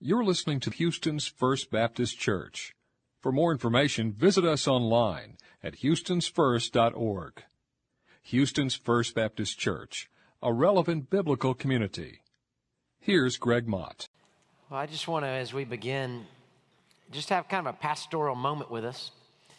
You're listening to Houston's First Baptist Church. For more information, visit us online at houstonsfirst.org. Houston's First Baptist Church, a relevant biblical community. Here's Greg Mott. Well, I just want to, as we begin, just have kind of a pastoral moment with us.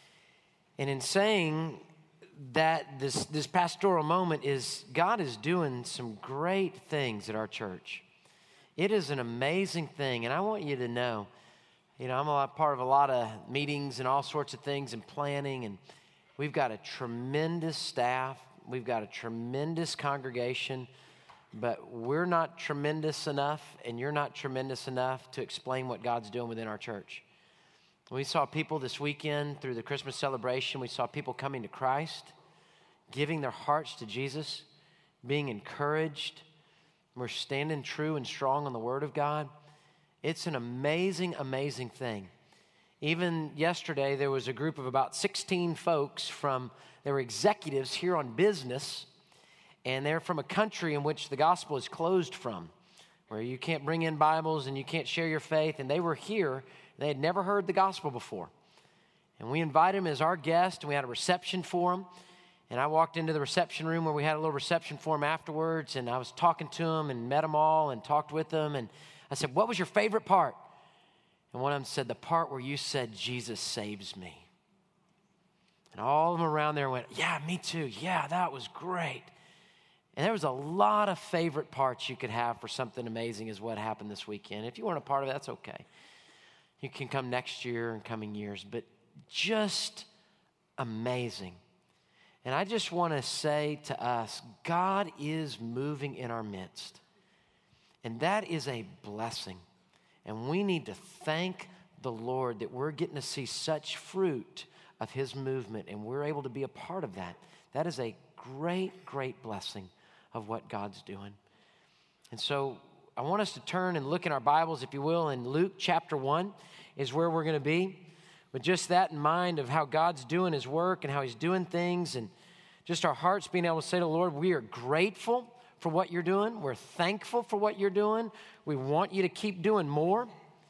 And in saying that, this pastoral moment is God is doing some great things at our church. It is an amazing thing, and I want you to know, I'm part of a lot of meetings and all sorts of things and planning, and we've got a tremendous staff. We've got a tremendous congregation, but we're not tremendous enough, and you're not tremendous enough to explain what God's doing within our church. We saw people this weekend through the Christmas celebration. We saw people coming to Christ, giving their hearts to Jesus, being encouraged. We're standing true and strong on the Word of God. It's an amazing, amazing thing. Even yesterday, there was a group of about 16 folks they were executives here on business, and they're from a country in which the gospel is closed from, where you can't bring in Bibles and you can't share your faith, and they were here. They had never heard the gospel before. And we invited them as our guest, and we had a reception for them. And I walked into the reception room where we had a little reception for them afterwards, and I was talking to them and met them all and talked with them. And I said, "What was your favorite part?" And one of them said, "The part where you said, 'Jesus saves me.'" And all of them around there went, "Yeah, me too. Yeah, that was great." And there was a lot of favorite parts you could have for something amazing as what happened this weekend. If you weren't a part of it, that's okay. You can come next year and coming years, but just amazing. And I just want to say to us, God is moving in our midst. And that is a blessing. And we need to thank the Lord that we're getting to see such fruit of His movement, and we're able to be a part of that. That is a great, great blessing of what God's doing. And so I want us to turn and look in our Bibles, if you will, in Luke chapter 1 is where we're going to be. With just that in mind of how God's doing His work and how He's doing things, and just our hearts being able to say to the Lord, we are grateful for what you're doing. We're thankful for what you're doing. We want you to keep doing more.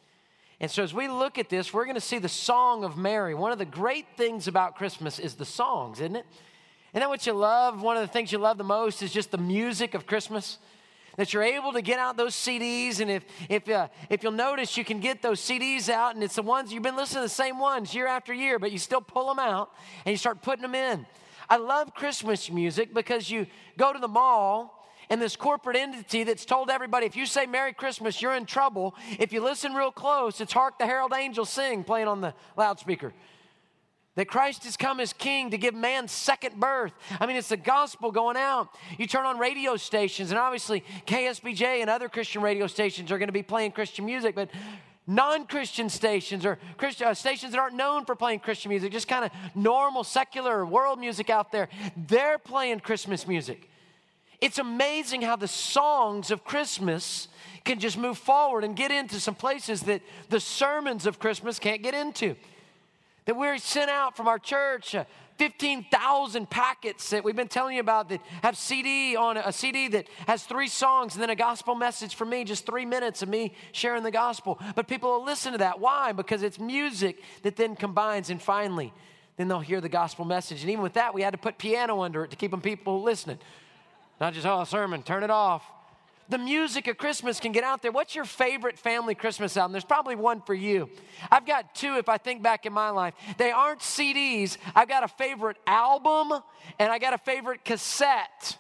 And so as we look at this, we're going to see the Song of Mary. One of the great things about Christmas is the songs, isn't it? Isn't that what you love? One of the things you love the most is just the music of Christmas. That you're able to get out those CDs, and if you'll notice, you can get those CDs out, and it's the ones, you've been listening to the same ones year after year, but you still pull them out, and you start putting them in. I love Christmas music because you go to the mall, and this corporate entity that's told everybody, if you say Merry Christmas, you're in trouble. If you listen real close, it's Hark the Herald Angels Sing playing on the loudspeaker. That Christ has come as King to give man second birth. I mean, it's the gospel going out. You turn on radio stations, and obviously KSBJ and other Christian radio stations are going to be playing Christian music, but non-Christian stations or stations that aren't known for playing Christian music, just kind of normal, secular world music out there, they're playing Christmas music. It's amazing how the songs of Christmas can just move forward and get into some places that the sermons of Christmas can't get into. That we're sent out from our church, 15,000 packets that we've been telling you about that have a CD that has 3 songs and then a gospel message from me, just 3 minutes of me sharing the gospel. But people will listen to that. Why? Because it's music that then combines, and finally, then they'll hear the gospel message. And even with that, we had to put piano under it to keep people listening. Not just, a sermon, turn it off. The music of Christmas can get out there. What's your favorite family Christmas album? There's probably one for you. I've got 2 if I think back in my life. They aren't CDs. I've got a favorite album, and I got a favorite cassette.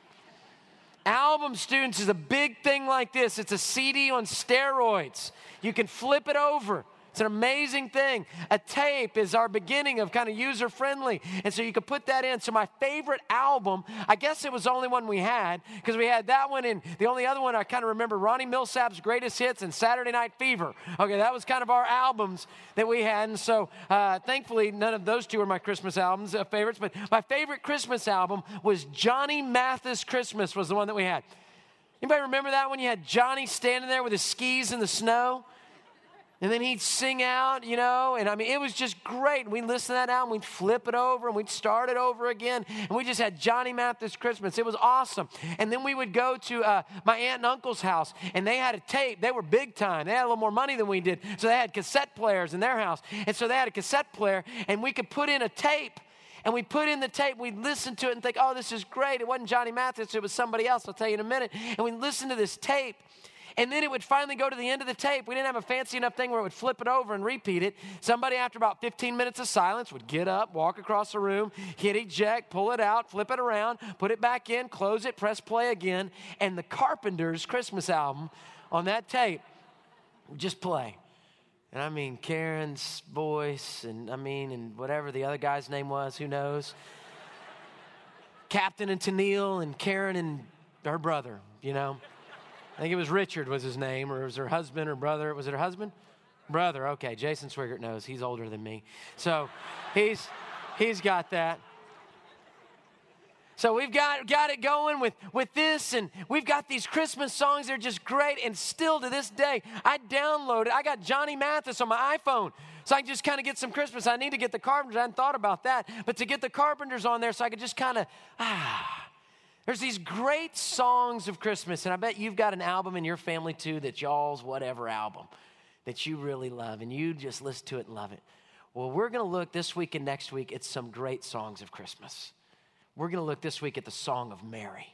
Album, students, is a big thing like this. It's a CD on steroids. You can flip it over. It's an amazing thing. A tape is our beginning of kind of user-friendly. And so you can put that in. So my favorite album, I guess it was the only one we had, because we had that one, and the only other one I kind of remember, Ronnie Millsap's Greatest Hits and Saturday Night Fever. Okay, that was kind of our albums that we had. And so thankfully, none of those 2 are my Christmas albums favorites. But my favorite Christmas album was Johnny Mathis Christmas was the one that we had. Anybody remember that when you had Johnny standing there with his skis in the snow? And then he'd sing out, and I mean, it was just great. We'd listen to that album, we'd flip it over, and we'd start it over again. And we just had Johnny Mathis Christmas. It was awesome. And then we would go to my aunt and uncle's house, and they had a tape. They were big time. They had a little more money than we did. So they had cassette players in their house. And so they had a cassette player, and we could put in a tape. And we put in the tape, we'd listen to it and think, oh, this is great. It wasn't Johnny Mathis, it was somebody else. I'll tell you in a minute. And we'd listen to this tape. And then it would finally go to the end of the tape. We didn't have a fancy enough thing where it would flip it over and repeat it. Somebody, after about 15 minutes of silence, would get up, walk across the room, hit eject, pull it out, flip it around, put it back in, close it, press play again. And the Carpenters' Christmas album on that tape would just play. And I mean, Karen's voice, and whatever the other guy's name was, who knows? Captain and Tennille and Karen and her brother, I think it was Richard was his name, or it was her husband or brother. Was it her husband? Brother, okay. Jason Swigert knows. He's older than me. So he's got that. So we've got it going with this, and we've got these Christmas songs. They're just great, and still to this day, I got Johnny Mathis on my iPhone, so I can just kind of get some Christmas. I need to get the Carpenters. I hadn't thought about that, but to get the Carpenters on there so I could just kind of, There's these great songs of Christmas, and I bet you've got an album in your family too that's y'all's whatever album that you really love, and you just listen to it and love it. Well, we're going to look this week and next week at some great songs of Christmas. We're going to look this week at the Song of Mary.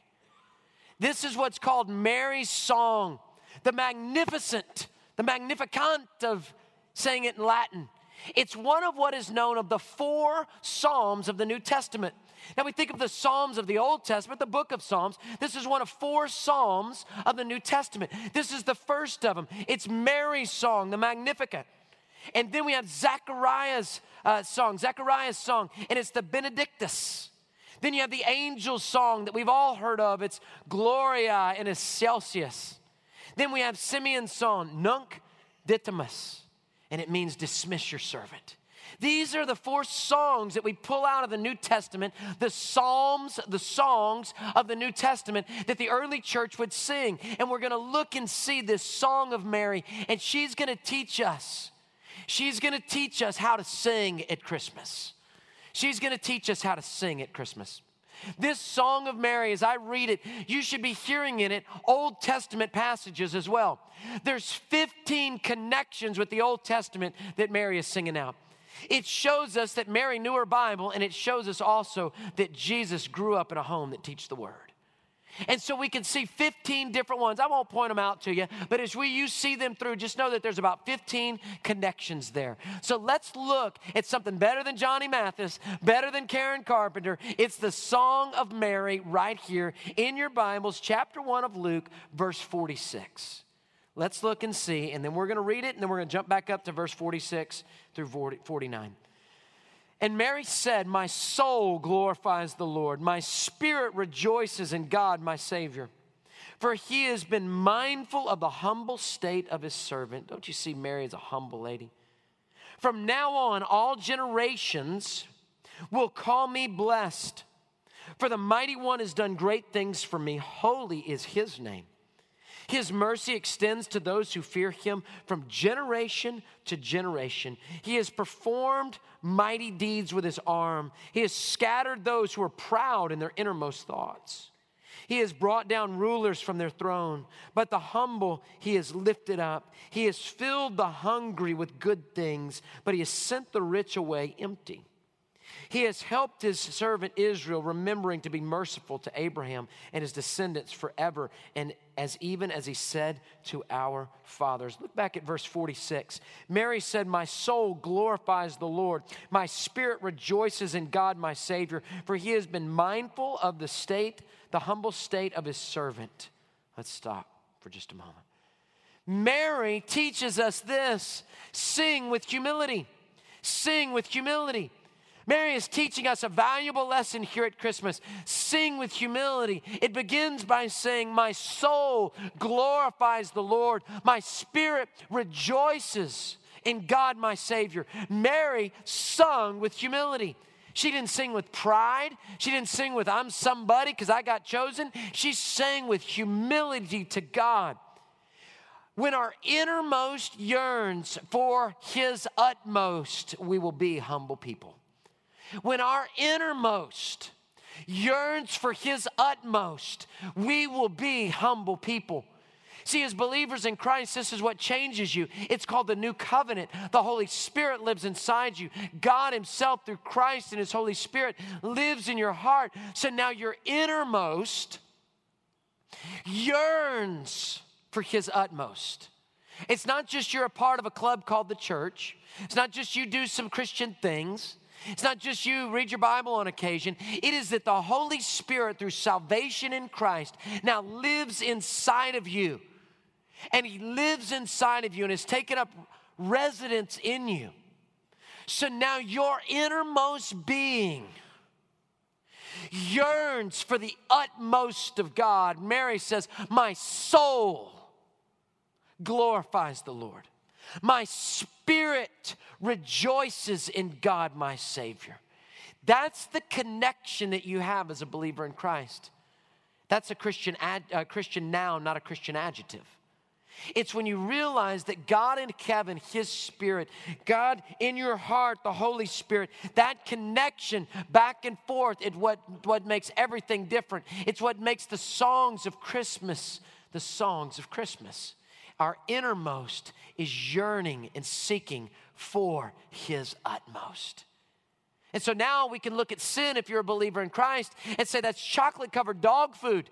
This is what's called Mary's song, the Magnificent, the Magnificat of saying it in Latin. It's one of what is known of the 4 Psalms of the New Testament. Now, we think of the Psalms of the Old Testament, the book of Psalms. This is one of 4 Psalms of the New Testament. This is the first of them. It's Mary's song, the Magnificat. And then we have Zechariah's song, and it's the Benedictus. Then you have the angel's song that we've all heard of. It's Gloria in Excelsis. Then we have Simeon's song, Nunc Dittamos, and it means dismiss your servant. These are the 4 songs that we pull out of the New Testament, the psalms, the songs of the New Testament that the early church would sing. And we're going to look and see this song of Mary, and she's going to teach us. She's going to teach us how to sing at Christmas. She's going to teach us how to sing at Christmas. This Song of Mary, as I read it, you should be hearing in it Old Testament passages as well. There's 15 connections with the Old Testament that Mary is singing out. It shows us that Mary knew her Bible, and it shows us also that Jesus grew up in a home that teaches the Word. And so we can see 15 different ones. I won't point them out to you, but as you see them through, just know that there's about 15 connections there. So let's look at something better than Johnny Mathis, better than Karen Carpenter. It's the Song of Mary right here in your Bibles, chapter 1 of Luke, verse 46. Let's look and see, and then we're going to read it, and then we're going to jump back up to verse 46 through 49. And Mary said, my soul glorifies the Lord. My spirit rejoices in God, my Savior. For he has been mindful of the humble state of his servant. Don't you see Mary as a humble lady? From now on, all generations will call me blessed. For the Mighty One has done great things for me. Holy is his name. His mercy extends to those who fear him from generation to generation. He has performed mighty deeds with his arm. He has scattered those who are proud in their innermost thoughts. He has brought down rulers from their throne, but the humble he has lifted up. He has filled the hungry with good things, but he has sent the rich away empty. He has helped his servant Israel, remembering to be merciful to Abraham and his descendants forever, and even as he said to our fathers. Look back at verse 46. Mary said, my soul glorifies the Lord. My spirit rejoices in God, my Savior, for he has been mindful of the humble state of his servant. Let's stop for just a moment. Mary teaches us this: sing with humility. Sing with humility. Mary is teaching us a valuable lesson here at Christmas. Sing with humility. It begins by saying, my soul glorifies the Lord. My spirit rejoices in God, my Savior. Mary sung with humility. She didn't sing with pride. She didn't sing with, I'm somebody because I got chosen. She sang with humility to God. When our innermost yearns for his utmost, we will be humble people. When our innermost yearns for his utmost, we will be humble people. See, as believers in Christ, this is what changes you. It's called the new covenant. The Holy Spirit lives inside you. God himself, through Christ and his Holy Spirit, lives in your heart. So now your innermost yearns for his utmost. It's not just you're a part of a club called the church. It's not just you do some Christian things. It's not just you read your Bible on occasion. It is that the Holy Spirit, through salvation in Christ, now lives inside of you. And he lives inside of you and has taken up residence in you. So now your innermost being yearns for the utmost of God. Mary says, my soul glorifies the Lord. My spirit rejoices in God, my Savior. That's the connection that you have as a believer in Christ. That's a Christian noun, not a Christian adjective. It's when you realize that God in heaven, his Spirit, God in your heart, the Holy Spirit, that connection back and forth is what makes everything different. It's what makes the songs of Christmas the songs of Christmas. Our innermost is yearning and seeking for his utmost. And so now we can look at sin, if you're a believer in Christ, and say that's chocolate-covered dog food.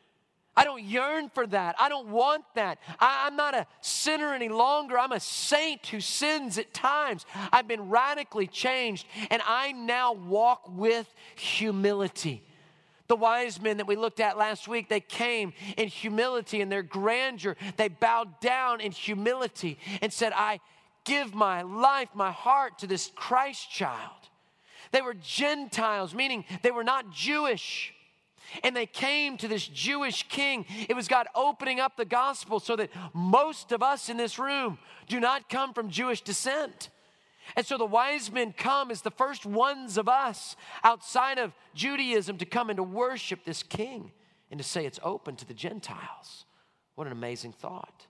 I don't yearn for that. I don't want that. I'm not a sinner any longer. I'm a saint who sins at times. I've been radically changed, and I now walk with humility. The wise men that we looked at last week, they came in humility in their grandeur. They bowed down in humility and said, I give my life, my heart to this Christ child. They were Gentiles, meaning they were not Jewish. And they came to this Jewish king. It was God opening up the gospel so that most of us in this room do not come from Jewish descent. And so the wise men come as the first ones of us outside of Judaism to come and to worship this king and to say it's open to the Gentiles. What an amazing thought.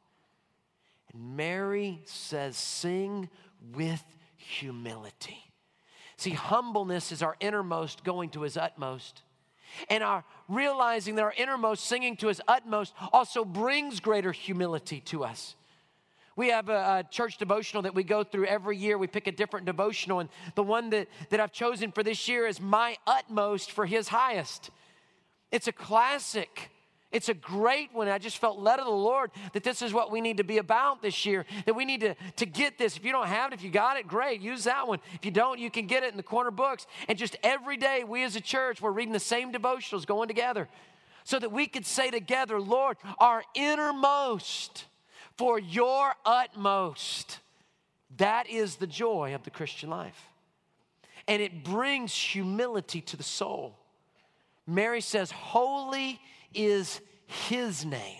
And Mary says, sing with humility. See, humbleness is our innermost going to his utmost. And our realizing that our innermost singing to his utmost also brings greater humility to us. We have a church devotional that we go through every year. We pick a different devotional. And the one that I've chosen for this year is My Utmost for His Highest. It's a classic. It's a great one. I just felt led of the Lord that this is what we need to be about this year, that we need to get this. If you don't have it, if you got it, great, use that one. If you don't, you can get it in the corner books. And just every day, we as a church, we're reading the same devotionals going together so that we could say together, Lord, our innermost for your utmost. That is the joy of the Christian life. And it brings humility to the soul. Mary says, holy is his name.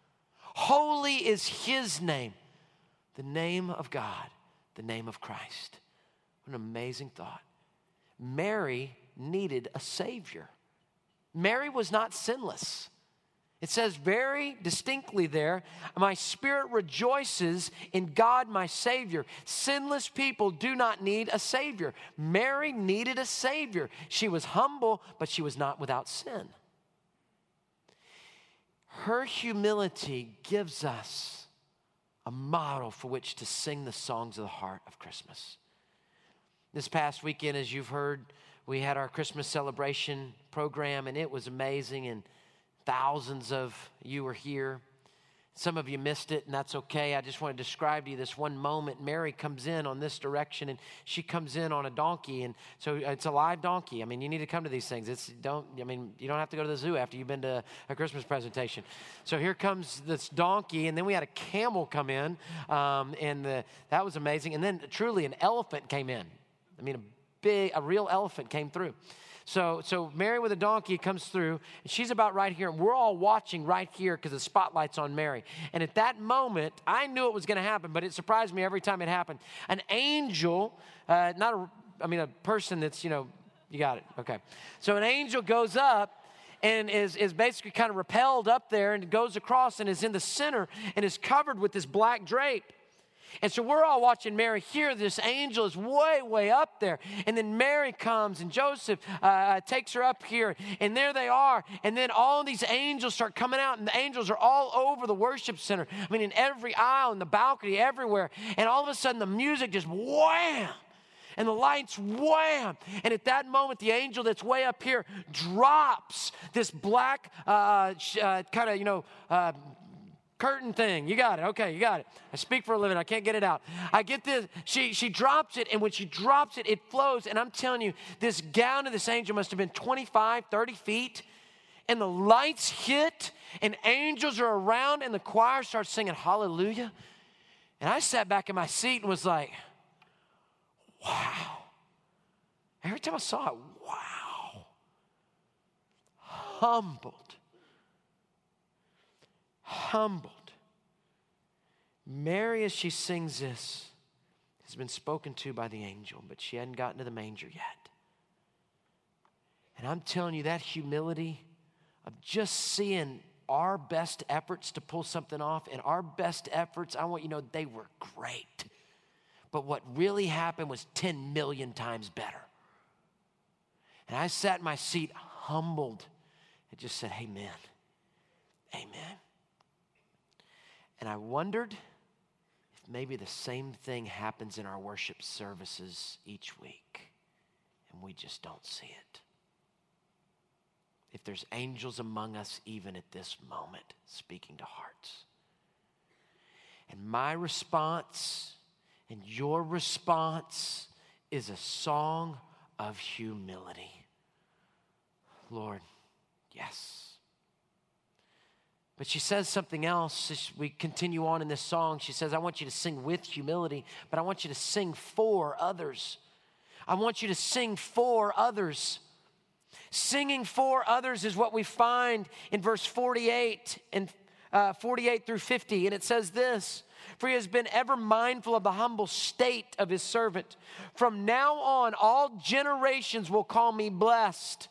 Holy is his name. The name of God, the name of Christ. What an amazing thought. Mary needed a Savior. Mary was not sinless. It says very distinctly there, my spirit rejoices in God my Savior. Sinless people do not need a Savior. Mary needed a Savior. She was humble, but she was not without sin. Her humility gives us a model for which to sing the songs of the heart of Christmas. This past weekend, as you've heard, we had our Christmas celebration program, and it was amazing, and thousands of you were here. Some of you missed it, and that's okay. I just want to describe to you this one moment. Mary comes in on this direction, and she comes in on a donkey, and so it's a live donkey. I mean, you need to come to these things. You don't have to go to the zoo after you've been to a Christmas presentation. So here comes this donkey, and then we had a camel come in, that was amazing. And then truly an elephant came in. I mean, a real elephant came through. So Mary with a donkey comes through, and she's about right here, and we're all watching right here because the spotlight's on Mary. And at that moment, I knew it was going to happen, but it surprised me every time it happened. An angel, a person that's, you got it, okay. So an angel goes up, and is basically kind of rappelled up there and goes across and is in the center and is covered with this black drape. And so we're all watching Mary here. This angel is way, way up there. And then Mary comes and Joseph takes her up here. And there they are. And then all these angels start coming out. And the angels are all over the worship center. I mean, in every aisle, in the balcony, everywhere. And all of a sudden the music just wham. And the lights wham. And at that moment, the angel that's way up here drops this black kind of, curtain thing. You got it. Okay, you got it. I speak for a living. I can't get it out. I get this. She drops it, and when she drops it, it flows. And I'm telling you, this gown of this angel must have been 25, 30 feet. And the lights hit, and angels are around, and the choir starts singing hallelujah. And I sat back in my seat and was like, wow. Every time I saw it, wow. Humbled. Mary, as she sings this, has been spoken to by the angel, but she hadn't gotten to the manger yet. And I'm telling you, that humility of just seeing our best efforts to pull something off, and our best efforts, I want you to know, they were great. But what really happened was 10 million times better. And I sat in my seat humbled and just said, amen. Amen. And I wondered if maybe the same thing happens in our worship services each week, and we just don't see it. If there's angels among us even at this moment speaking to hearts. And my response and your response is a song of humility. Lord, yes. But she says something else as we continue on in this song. She says, I want you to sing with humility, but I want you to sing for others. I want you to sing for others. Singing for others is what we find in verse 48 and 48 through 50. And it says this, for he has been ever mindful of the humble state of his servant. From now on, all generations will call me blessed.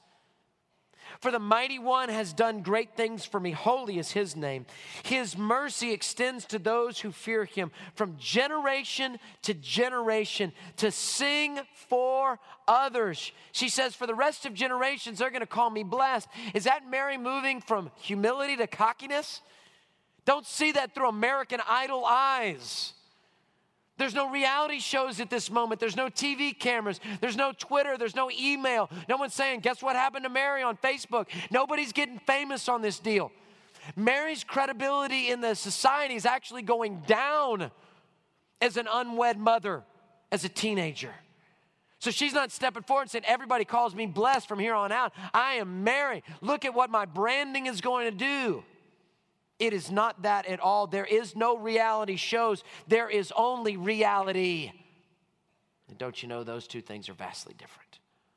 For the Mighty One has done great things for me. Holy is his name. His mercy extends to those who fear him from generation to generation to sing for others. She says, for the rest of generations, they're going to call me blessed. Is that Mary moving from humility to cockiness? Don't see that through American Idol eyes. There's no reality shows at this moment. There's no TV cameras. There's no Twitter. There's no email. No one's saying, guess what happened to Mary on Facebook? Nobody's getting famous on this deal. Mary's credibility in the society is actually going down as an unwed mother, as a teenager. So she's not stepping forward and saying, everybody calls me blessed from here on out. I am Mary. Look at what my branding is going to do. It is not that at all. There is no reality shows. There is only reality. And don't you know those two things are vastly different?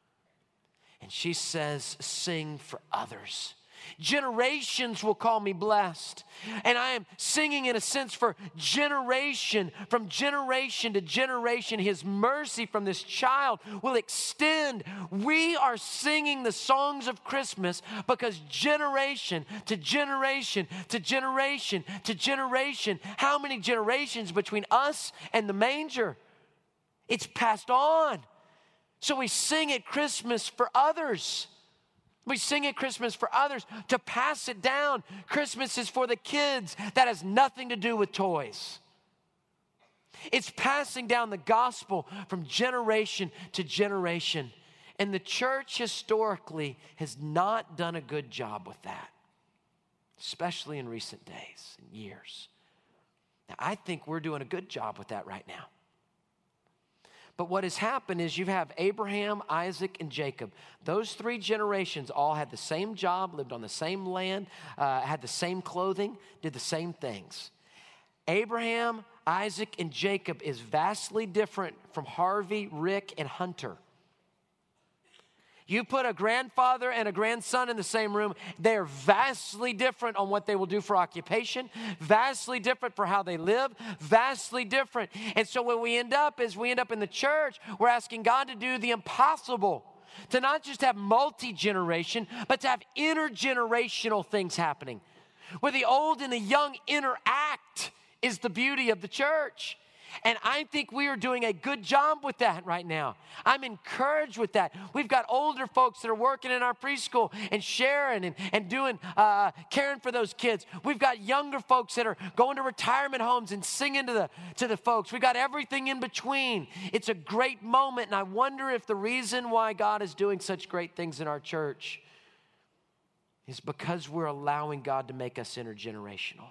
And she says, sing for others. Generations will call me blessed. And I am singing in a sense for generation, from generation to generation. His mercy from this child will extend. We are singing the songs of Christmas because generation to generation to generation to generation. How many generations between us and the manger? It's passed on. So we sing at Christmas for others. We sing at Christmas for others to pass it down. Christmas is for the kids. That has nothing to do with toys. It's passing down the gospel from generation to generation. And the church historically has not done a good job with that, especially in recent days and years. Now, I think we're doing a good job with that right now. But what has happened is you have Abraham, Isaac, and Jacob. Those three generations all had the same job, lived on the same land, had the same clothing, did the same things. Abraham, Isaac, and Jacob is vastly different from Harvey, Rick, and Hunter. You put a grandfather and a grandson in the same room, they're vastly different on what they will do for occupation, vastly different for how they live, vastly different. And so what we end up is we end up in the church, we're asking God to do the impossible. to not just have multi-generation, but to have intergenerational things happening, where the old and the young interact is the beauty of the church. And I think we are doing a good job with that right now. I'm encouraged with that. We've got older folks that are working in our preschool and sharing and doing, caring for those kids. We've got younger folks that are going to retirement homes and singing to the folks. We've got everything in between. It's a great moment, and I wonder if the reason why God is doing such great things in our church is because we're allowing God to make us intergenerational.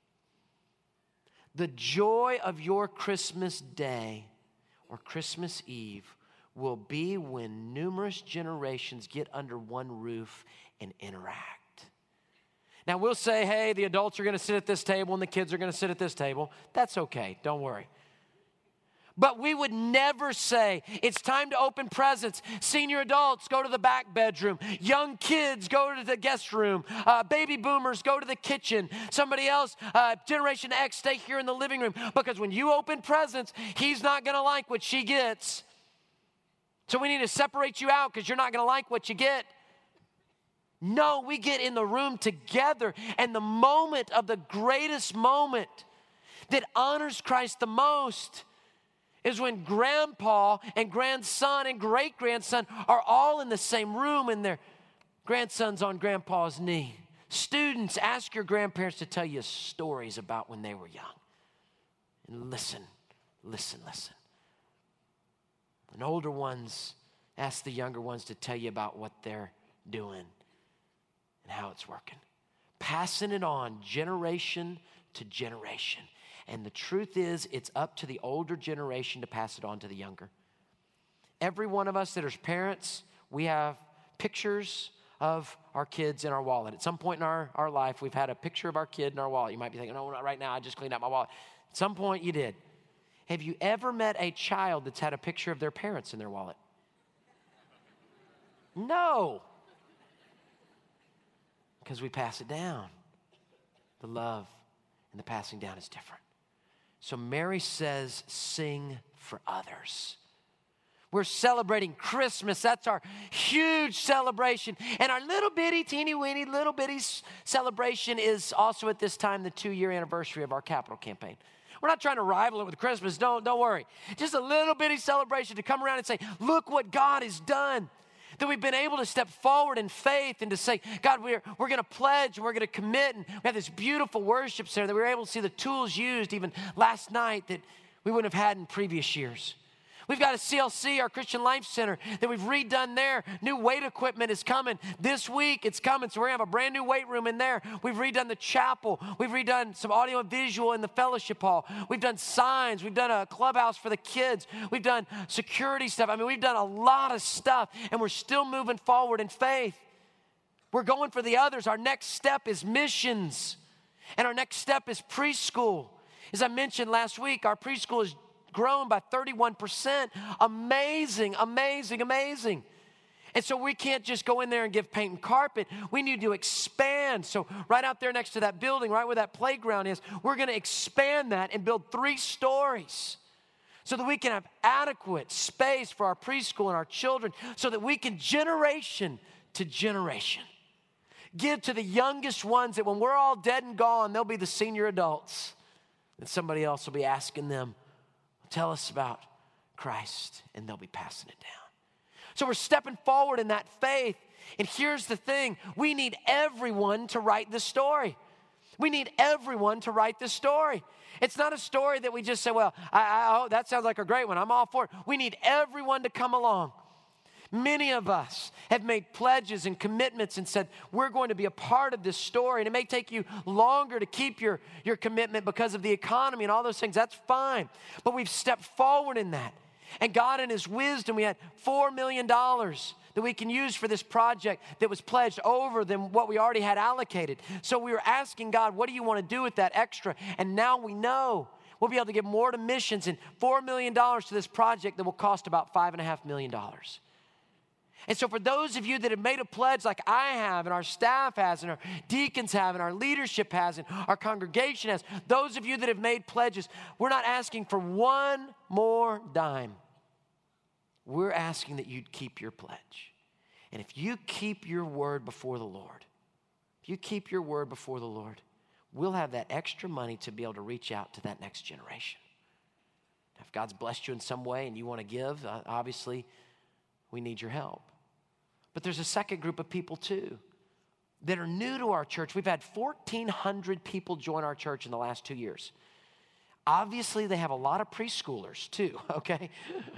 The joy of your Christmas day or Christmas Eve will be when numerous generations get under one roof and interact. Now, we'll say, hey, the adults are going to sit at this table and the kids are going to sit at this table. That's okay. Don't worry. But we would never say, it's time to open presents. Senior adults, go to the back bedroom. Young kids, go to the guest room. Baby boomers, go to the kitchen. Somebody else, Generation X, stay here in the living room. Because when you open presents, he's not going to like what she gets. So we need to separate you out because you're not going to like what you get. No, we get in the room together. And the moment of the greatest moment that honors Christ the most is when grandpa and grandson and great-grandson are all in the same room and their grandson's on grandpa's knee. Students, ask your grandparents to tell you stories about when they were young. And listen. And older ones, ask the younger ones to tell you about what they're doing and how it's working. Passing it on generation to generation. And the truth is, it's up to the older generation to pass it on to the younger. Every one of us that are parents, we have pictures of our kids in our wallet. At some point in our life, we've had a picture of our kid in our wallet. You might be thinking, no, not right now, I just cleaned out my wallet. At some point, you did. Have you ever met a child that's had a picture of their parents in their wallet? No. Because we pass it down. The love and the passing down is different. So Mary says, sing for others. We're celebrating Christmas. That's our huge celebration. And our little bitty, teeny weeny, little bitty celebration is also at this time the 2-year anniversary of our capital campaign. We're not trying to rival it with Christmas. Don't worry. Just a little bitty celebration to come around and say, look what God has done. That we've been able to step forward in faith and to say, God, we're going to pledge and we're going to commit. And we have this beautiful worship center that we were able to see the tools used even last night that we wouldn't have had in previous years. We've got a CLC, our Christian Life Center, that we've redone there. New weight equipment is coming. This week it's coming, so we're going to have a brand new weight room in there. We've redone the chapel. We've redone some audio and visual in the fellowship hall. We've done signs. We've done a clubhouse for the kids. We've done security stuff. I mean, we've done a lot of stuff, and we're still moving forward in faith. We're going for the others. Our next step is missions, and our next step is preschool. As I mentioned last week, our preschool is grown by 31%. Amazing. And so we can't just go in there and give paint and carpet. We need to expand. So right out there next to that building, right where that playground is, we're going to expand that and build 3 stories so that we can have adequate space for our preschool and our children so that we can generation to generation give to the youngest ones that when we're all dead and gone, they'll be the senior adults. And somebody else will be asking them, tell us about Christ, and they'll be passing it down. So we're stepping forward in that faith. And here's the thing. We need everyone to write the story. We need everyone to write the story. It's not a story that we just say, well, that sounds like a great one. I'm all for it. We need everyone to come along. Many of us have made pledges and commitments and said, we're going to be a part of this story. And it may take you longer to keep your commitment because of the economy and all those things. That's fine. But we've stepped forward in that. And God in His wisdom, we had $4 million that we can use for this project that was pledged over than what we already had allocated. So we were asking God, what do you want to do with that extra? And now we know we'll be able to give more to missions and $4 million to this project that will cost about $5.5 million. And so for those of you that have made a pledge like I have and our staff has and our deacons have and our leadership has and our congregation has, those of you that have made pledges, we're not asking for one more dime. We're asking that you'd keep your pledge. And if you keep your word before the Lord, we'll have that extra money to be able to reach out to that next generation. If God's blessed you in some way and you want to give, obviously, we need your help. But there's a second group of people too that are new to our church. We've had 1,400 people join our church in the last 2 years. Obviously, they have a lot of preschoolers too, okay?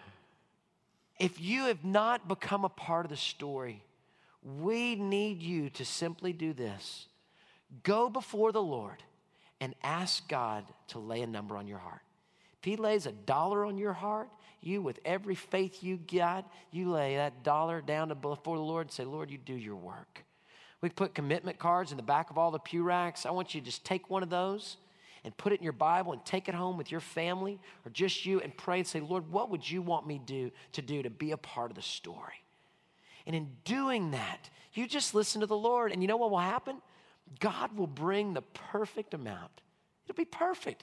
If you have not become a part of the story, we need you to simply do this. Go before the Lord and ask God to lay a number on your heart. If he lays $1 on your heart, you, with every faith you got, you lay that $1 down before the Lord and say, Lord, you do your work. We put commitment cards in the back of all the pew racks. I want you to just take one of those and put it in your Bible and take it home with your family or just you and pray and say, Lord, what would you want me to be a part of the story? And in doing that, you just listen to the Lord. And you know what will happen? God will bring the perfect amount. It'll be perfect.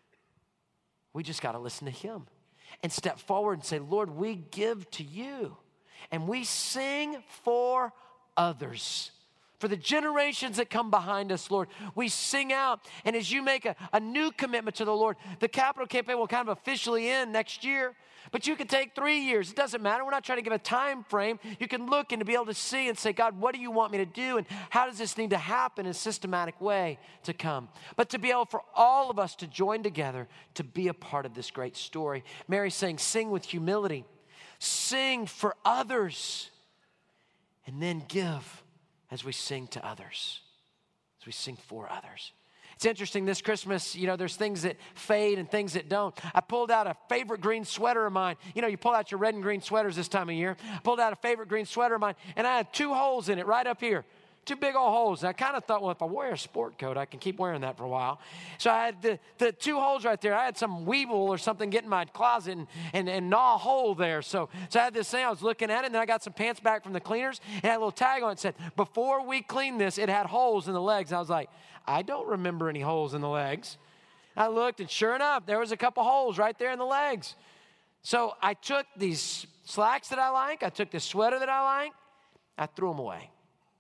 We just got to listen to him and step forward and say, Lord, we give to you. And we sing for others. For the generations that come behind us, Lord, we sing out. And as you make a new commitment to the Lord, the capital campaign will kind of officially end next year. But you can take 3 years. It doesn't matter. We're not trying to give a time frame. You can look and to be able to see and say, God, what do you want me to do? And how does this need to happen in a systematic way to come? But to be able for all of us to join together to be a part of this great story. Mary's saying, sing with humility. Sing for others. And then give as we sing to others. As we sing for others. It's interesting this Christmas, there's things that fade and things that don't. I pulled out a favorite green sweater of mine. You pull out your red and green sweaters this time of year. I pulled out a favorite green sweater of mine, and I had 2 holes in it right up here. 2 big old holes. And I kind of thought, well, if I wear a sport coat, I can keep wearing that for a while. So I had the 2 holes right there. I had some weevil or something get in my closet and gnaw a hole there. So I had this thing. I was looking at it, and then I got some pants back from the cleaners, and it had a little tag on it that said, before we clean this, it had holes in the legs. And I was like, I don't remember any holes in the legs. I looked, and sure enough, there was a couple holes right there in the legs. So I took these slacks that I like. I took this sweater that I like. I threw them away.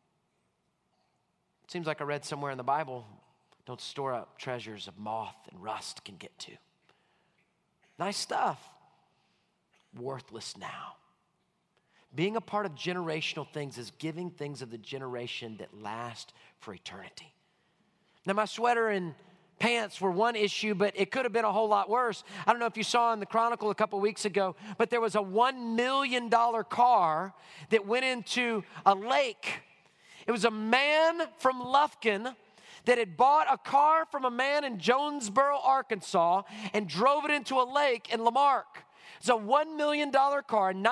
Seems like I read somewhere in the Bible, don't store up treasures of moth and rust can get to. Nice stuff. Worthless now. Being a part of generational things is giving things of the generation that last for eternity. Now, my sweater and pants were one issue, but it could have been a whole lot worse. I don't know if you saw in the Chronicle a couple weeks ago, but there was a $1 million car that went into a lake. It was a man from Lufkin that had bought a car from a man in Jonesboro, Arkansas, and drove it into a lake in Lamarck. It's a $1 million car,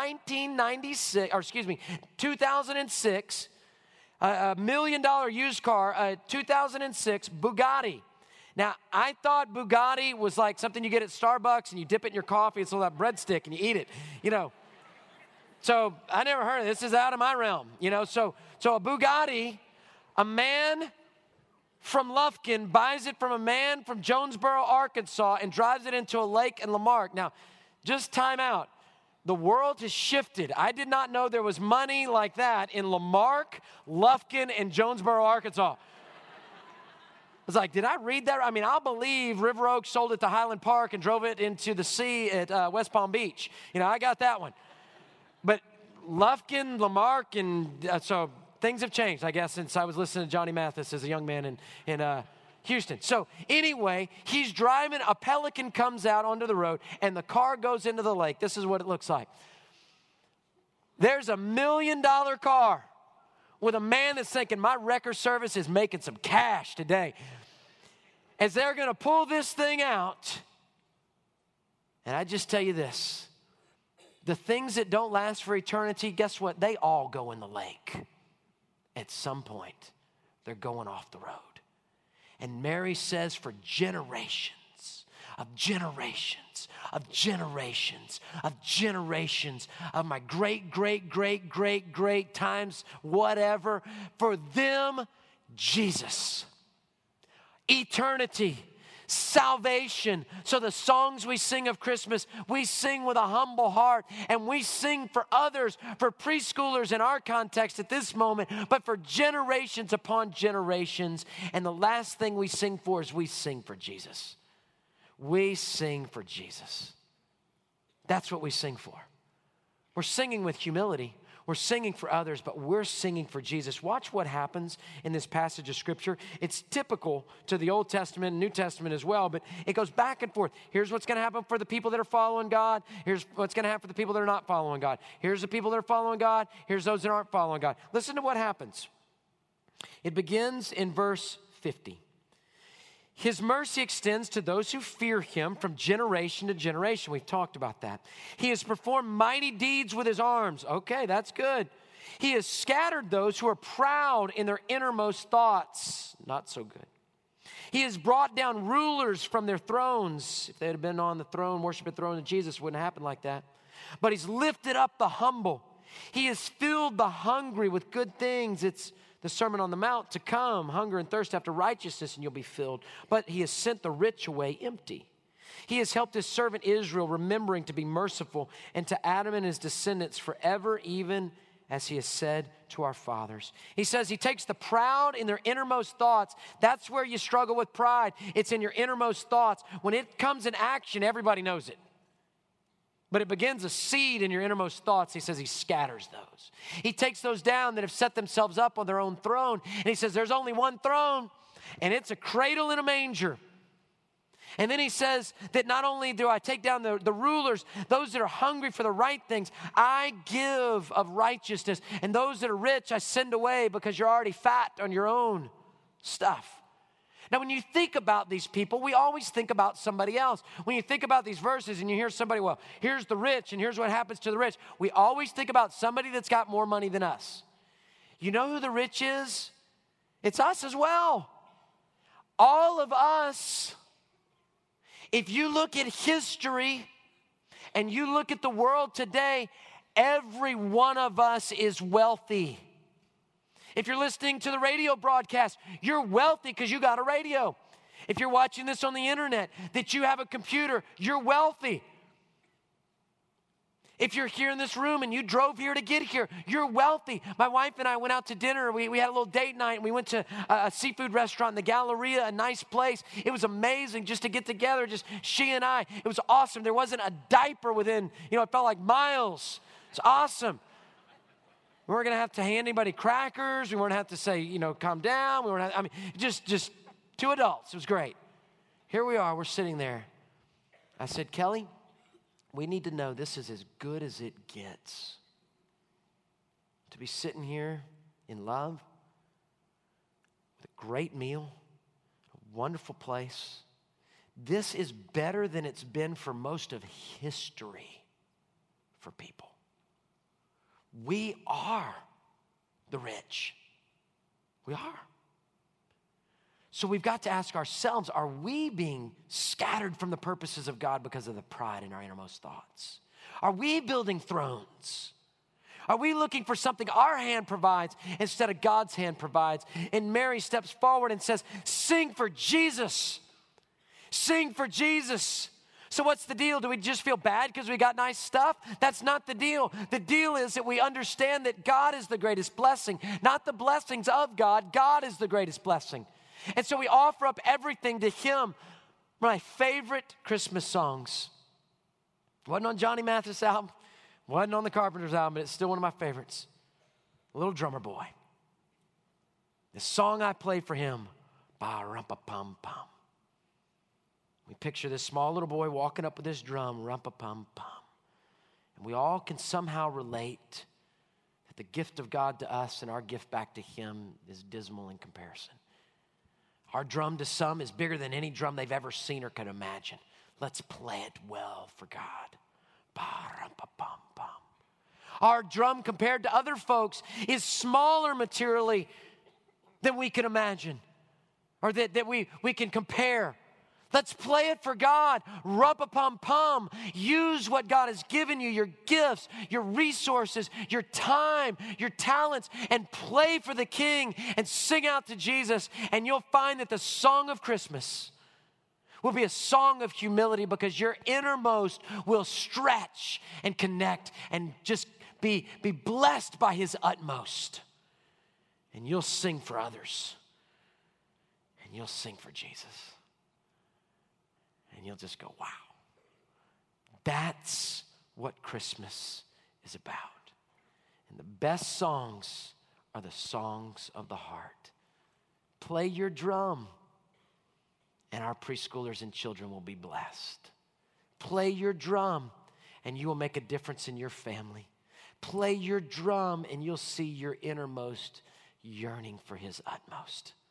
2006, a $1 million used car, a 2006 Bugatti. Now, I thought Bugatti was like something you get at Starbucks and you dip it in your coffee. It's a little breadstick and you eat it, So I never heard of this. This is out of my realm, So a Bugatti, a man from Lufkin buys it from a man from Jonesboro, Arkansas, and drives it into a lake in Lamarck. Now, just time out. The world has shifted. I did not know there was money like that in Lamarck, Lufkin, and Jonesboro, Arkansas. I was like, did I read that? I mean, I'll believe River Oaks sold it to Highland Park and drove it into the sea at West Palm Beach. I got that one. But Lufkin, Lamarck, and so things have changed, I guess, since I was listening to Johnny Mathis as a young man in Houston. So anyway, he's driving. A Pelican comes out onto the road, and the car goes into the lake. This is what it looks like. There's a $1 million car with a man that's thinking, my wrecker service is making some cash today. As they're going to pull this thing out, and I just tell you this. The things that don't last for eternity, guess what? They all go in the lake. At some point, they're going off the road. And Mary says for generations of my great times, whatever, for them, Jesus. Eternity. salvation. So the songs we sing of Christmas, we sing with a humble heart, and we sing for others, for preschoolers in our context at this moment, but for generations upon generations. And the last thing we sing for is we sing for Jesus. We sing for Jesus. That's what we sing for. We're singing with humility. We're singing for others, but we're singing for Jesus. Watch what happens in this passage of Scripture. It's typical to the Old Testament and New Testament as well, but it goes back and forth. Here's what's going to happen for the people that are following God. Here's what's going to happen for the people that are not following God. Here's the people that are following God. Here's those that aren't following God. Listen to what happens. It begins in verse 50. His mercy extends to those who fear him from generation to generation. We've talked about that. He has performed mighty deeds with his arms. Okay, that's good. He has scattered those who are proud in their innermost thoughts. Not so good. He has brought down rulers from their thrones. If they had been on the throne, worshiping the throne of Jesus, it wouldn't happen like that. But he's lifted up the humble. He has filled the hungry with good things. It's the Sermon on the Mount to come, hunger and thirst after righteousness, and you'll be filled. But he has sent the rich away empty. He has helped his servant Israel, remembering to be merciful, and to Adam and his descendants forever, even as he has said to our fathers. He says he takes the proud in their innermost thoughts. That's where you struggle with pride. It's in your innermost thoughts. When it comes in action, everybody knows it. But it begins a seed in your innermost thoughts. He says he scatters those. He takes those down that have set themselves up on their own throne. And he says there's only one throne, and it's a cradle in a manger. And then he says that not only do I take down the rulers, those that are hungry for the right things, I give of righteousness. And those that are rich, I send away because you're already fat on your own stuff. Now, when you think about these people, we always think about somebody else. When you think about these verses and you hear somebody, well, here's the rich and here's what happens to the rich, we always think about somebody that's got more money than us. You know who the rich is? It's us as well. All of us. If you look at history and you look at the world today, every one of us is wealthy. If you're listening to the radio broadcast, you're wealthy because you got a radio. If you're watching this on the internet, that you have a computer, you're wealthy. If you're here in this room and you drove here to get here, you're wealthy. My wife and I went out to dinner. We had a little date night, and we went to a seafood restaurant in the Galleria, a nice place. It was amazing just to get together, just she and I. It was awesome. There wasn't a diaper within, it felt like miles. It's awesome. We weren't going to have to hand anybody crackers. We weren't going to have to say, calm down. We weren't. Just two adults. It was great. Here we are. We're sitting there. I said, Kelly, we need to know this is as good as it gets. To be sitting here in love, with a great meal, a wonderful place. This is better than it's been for most of history for people. We are the rich. We are. So we've got to ask ourselves, are we being scattered from the purposes of God because of the pride in our innermost thoughts? Are we building thrones? Are we looking for something our hand provides instead of God's hand provides? And Mary steps forward and says, sing for Jesus. Sing for Jesus. So what's the deal? Do we just feel bad because we got nice stuff? That's not the deal. The deal is that we understand that God is the greatest blessing, not the blessings of God. God is the greatest blessing. And so we offer up everything to him. My favorite Christmas songs. Wasn't on Johnny Mathis' album, wasn't on the Carpenters' album, but it's still one of my favorites. Little Drummer Boy. The song I play for him, ba-rum-pa-pum-pum. We picture this small little boy walking up with his drum, rum-pa-pum-pum. And we all can somehow relate that the gift of God to us and our gift back to him is dismal in comparison. Our drum to some is bigger than any drum they've ever seen or could imagine. Let's play it well for God. Ba-rum-pa-pum-pum. Our drum compared to other folks is smaller materially than we can imagine or that we can compare. Let's play it for God. Rumpa-pum-pum. Use what God has given you, your gifts, your resources, your time, your talents, and play for the King and sing out to Jesus. And you'll find that the song of Christmas will be a song of humility because your innermost will stretch and connect and just be blessed by his utmost. And you'll sing for others. And you'll sing for Jesus. And you'll just go, wow. That's what Christmas is about. And the best songs are the songs of the heart. Play your drum, and our preschoolers and children will be blessed. Play your drum, and you will make a difference in your family. Play your drum, and you'll see your innermost yearning for his utmost.